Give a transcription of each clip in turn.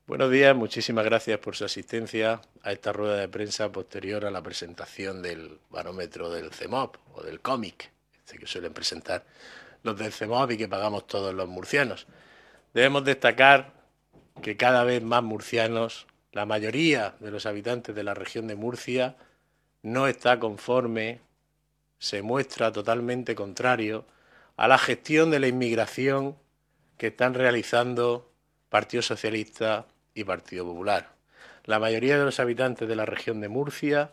Buenos días, muchísimas gracias por su asistencia a esta rueda de prensa posterior a la presentación del barómetro del CEMOP o del cómic, este que suelen presentar los del CEMOP y que pagamos todos los murcianos. Debemos destacar que cada vez más murcianos, la mayoría de los habitantes de la región de Murcia, no está conforme, se muestra totalmente contrario a la gestión de la inmigración que están realizando Partido Socialista y Partido Popular. La mayoría de los habitantes de la región de Murcia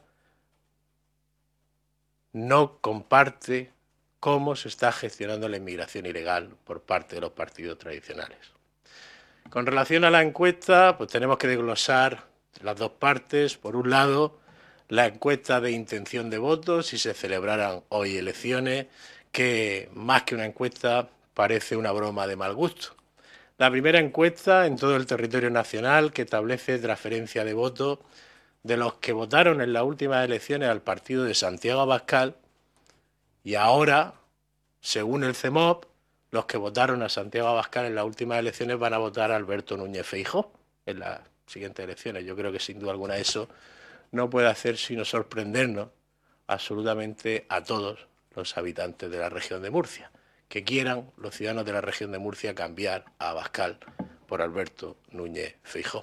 no comparte cómo se está gestionando la inmigración ilegal por parte de los partidos tradicionales. Con relación a la encuesta, pues tenemos que desglosar las dos partes. Por un lado, la encuesta de intención de voto, si se celebraran hoy elecciones, que más que una encuesta parece una broma de mal gusto. La primera encuesta en todo el territorio nacional que establece transferencia de votos de los que votaron en las últimas elecciones al partido de Santiago Abascal y ahora, según el CEMOP, los que votaron a Santiago Abascal en las últimas elecciones van a votar a Alberto Núñez Feijóo en las siguientes elecciones. Yo creo que sin duda alguna eso no puede hacer sino sorprendernos absolutamente a todos los habitantes de la región de Murcia, que quieran los ciudadanos de la región de Murcia cambiar a Abascal por Alberto Núñez Feijóo.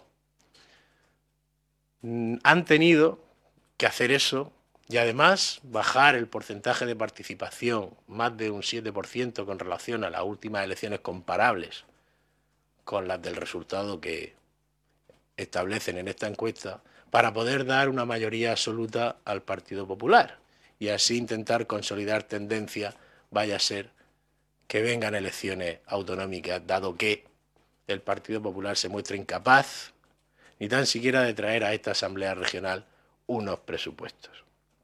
Han tenido que hacer eso y además bajar el porcentaje de participación más de un 7% con relación a las últimas elecciones comparables con las del resultado que establecen en esta encuesta para poder dar una mayoría absoluta al Partido Popular y así intentar consolidar tendencia, vaya a ser que vengan elecciones autonómicas, dado que el Partido Popular se muestra incapaz ni tan siquiera de traer a esta Asamblea Regional unos presupuestos.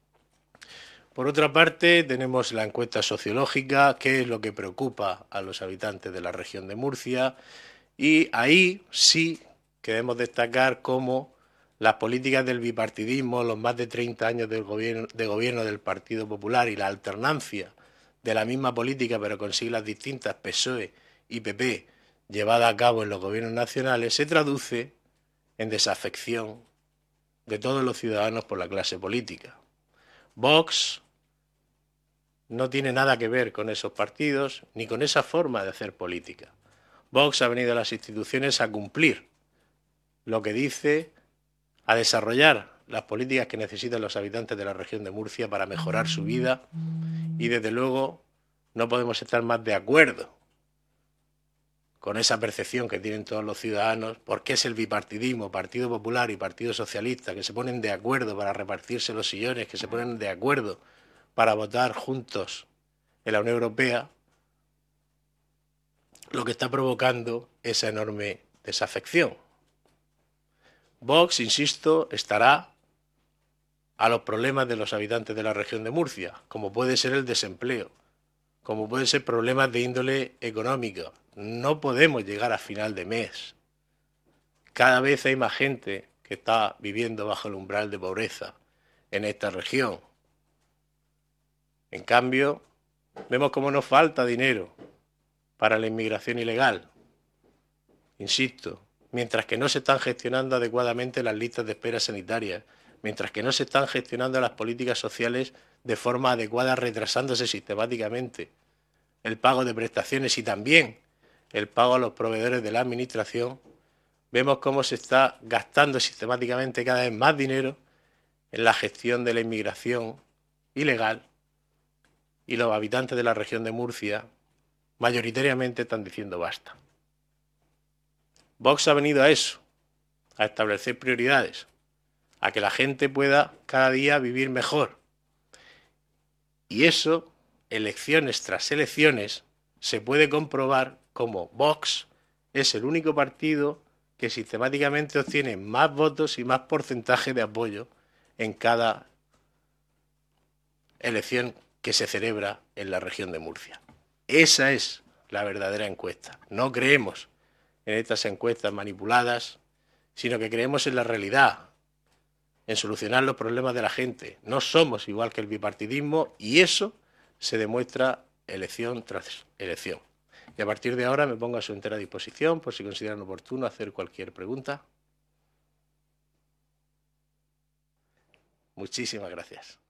Por otra parte, tenemos la encuesta sociológica, que es lo que preocupa a los habitantes de la región de Murcia, y ahí sí que debemos destacar cómo las políticas del bipartidismo, los más de 30 años de gobierno del Partido Popular y la alternancia de la misma política pero con siglas distintas, PSOE y PP, llevada a cabo en los gobiernos nacionales, se traduce en desafección de todos los ciudadanos por la clase política. Vox no tiene nada que ver con esos partidos ni con esa forma de hacer política. Vox ha venido a las instituciones a cumplir lo que dice, a desarrollar las políticas que necesitan los habitantes de la región de Murcia para mejorar su vida y desde luego no podemos estar más de acuerdo con esa percepción que tienen todos los ciudadanos, porque es el bipartidismo, Partido Popular y Partido Socialista, que se ponen de acuerdo para repartirse los sillones, que se ponen de acuerdo para votar juntos en la Unión Europea, lo que está provocando esa enorme desafección. Vox, insisto, estará a los problemas de los habitantes de la región de Murcia, como puede ser el desempleo, como pueden ser problemas de índole económica. No podemos llegar a final de mes. Cada vez hay más gente que está viviendo bajo el umbral de pobreza en esta región. En cambio, vemos cómo nos falta dinero para la inmigración ilegal. Insisto, mientras que no se están gestionando adecuadamente las listas de espera sanitarias, mientras que no se están gestionando las políticas sociales de forma adecuada, retrasándose sistemáticamente el pago de prestaciones y también el pago a los proveedores de la administración, vemos cómo se está gastando sistemáticamente cada vez más dinero en la gestión de la inmigración ilegal y los habitantes de la región de Murcia mayoritariamente están diciendo basta. Vox ha venido a eso, a establecer prioridades, a que la gente pueda cada día vivir mejor. Y eso, elecciones tras elecciones, se puede comprobar como Vox es el único partido que sistemáticamente obtiene más votos y más porcentaje de apoyo en cada elección que se celebra en la región de Murcia. Esa es la verdadera encuesta. No creemos en estas encuestas manipuladas, sino que creemos en la realidad, en solucionar los problemas de la gente. No somos igual que el bipartidismo y eso se demuestra elección tras elección. Y a partir de ahora me pongo a su entera disposición por si consideran oportuno hacer cualquier pregunta. Muchísimas gracias.